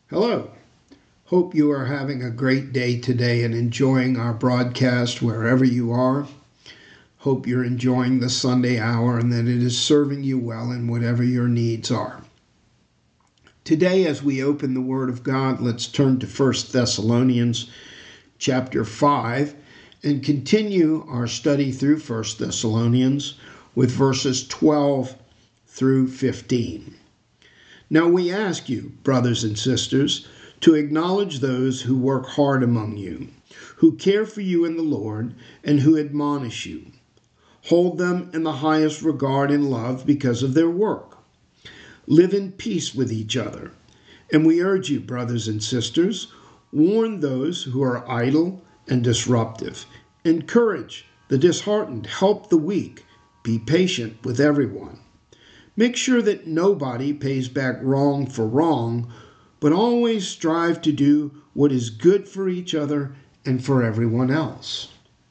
Hello. Hope you are having a great day today and enjoying our broadcast wherever you are. Hope you're enjoying the Sunday hour and that it is serving you well in whatever your needs are. Today, as we open the Word of God, let's turn to 1 Thessalonians chapter 5 and continue our study through 1 Thessalonians with verses 12 through 15. Now we ask you, brothers and sisters, to acknowledge those who work hard among you, who care for you in the Lord, and who admonish you. Hold them in the highest regard and love because of their work. Live in peace with each other. And we urge you, brothers and sisters, warn those who are idle and disruptive. Encourage the disheartened. Help the weak. Be patient with everyone. Make sure that nobody pays back wrong for wrong, but always strive to do what is good for each other and for everyone else.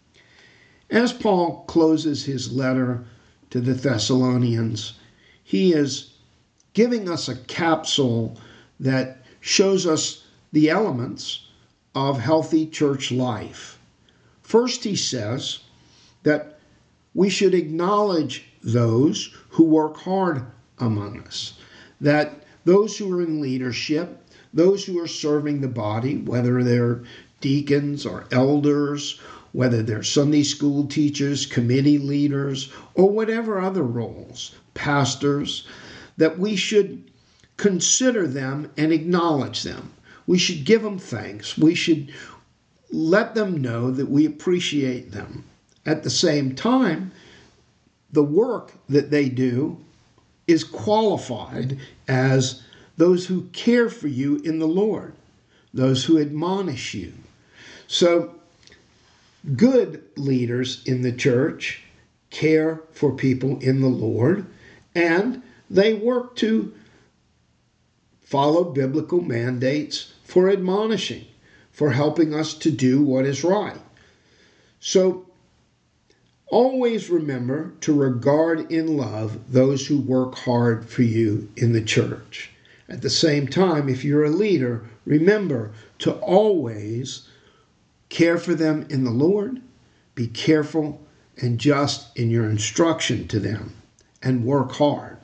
As Paul closes his letter to the Thessalonians, he is giving us a capsule that shows us the elements of healthy church life. First, he says that we should acknowledge those who work hard among us, that those who are in leadership, those who are serving the body, whether they're deacons or elders, whether they're Sunday school teachers, committee leaders, or whatever other roles, pastors, that we should consider them and acknowledge them. We should give them thanks. We should let them know that we appreciate them. At the same time, the work that they do is qualified as those who care for you in the Lord, those who admonish you. So, good leaders in the church care for people in the Lord, and they work to follow biblical mandates for admonishing, for helping us to do what is right. So, always remember to regard in love those who work hard for you in the church. At the same time, if you're a leader, remember to always care for them in the Lord, be careful and just in your instruction to them, and work hard.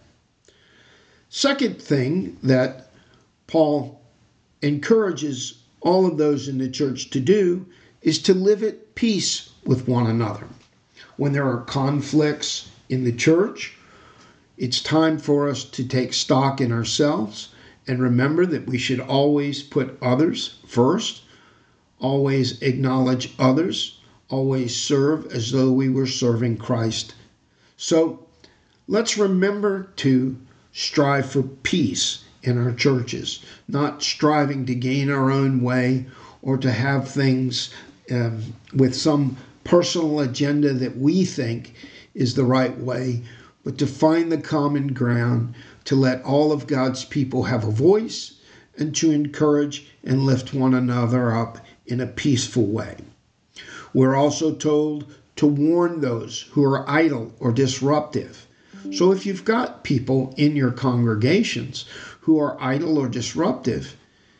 Second thing that Paul encourages all of those in the church to do is to live at peace with one another. When there are conflicts in the church, it's time for us to take stock in ourselves and remember that we should always put others first, always acknowledge others, always serve as though we were serving Christ. So let's remember to strive for peace in our churches, not striving to gain our own way or to have things with some personal agenda that we think is the right way, but to find the common ground, to let all of God's people have a voice, and to encourage and lift one another up in a peaceful way. We're also told to warn those who are idle or disruptive. So if you've got people in your congregations who are idle or disruptive,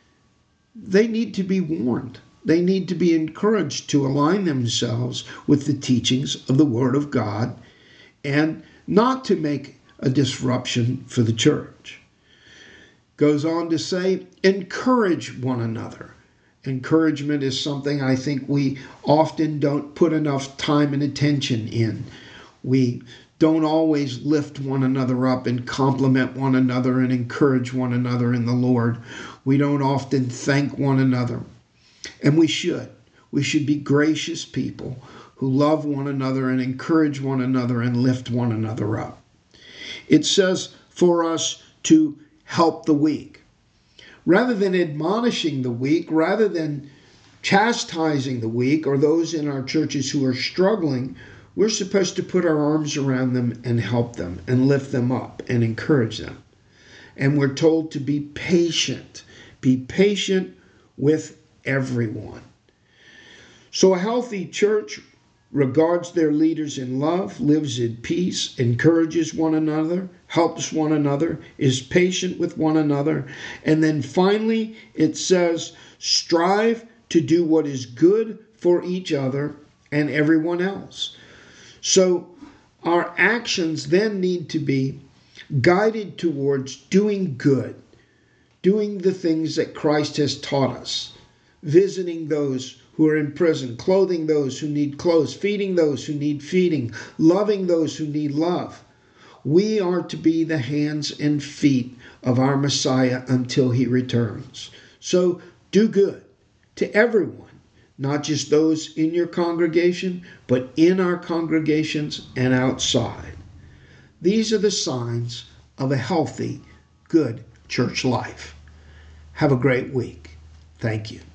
they need to be warned. They need to be encouraged to align themselves with the teachings of the Word of God and not to make a disruption for the church. Goes on to say, encourage one another. Encouragement is something I think we often don't put enough time and attention in. We don't always lift one another up and compliment one another and encourage one another in the Lord. We don't often thank one another. And we should. We should be gracious people who love one another and encourage one another and lift one another up. It says for us to help the weak. Rather than admonishing the weak, rather than chastising the weak or those in our churches who are struggling, we're supposed to put our arms around them and help them and lift them up and encourage them. And we're told to be patient. Be patient with everyone. So a healthy church regards their leaders in love, lives in peace, encourages one another, helps one another, is patient with one another. And then finally, it says, strive to do what is good for each other and everyone else. So our actions then need to be guided towards doing good, doing the things that Christ has taught us, visiting those who are in prison, clothing those who need clothes, feeding those who need feeding, loving those who need love. We are to be the hands and feet of our Messiah until he returns. So do good to everyone, not just those in your congregation, but in our congregations and outside. These are the signs of a healthy, good church life. Have a great week. Thank you.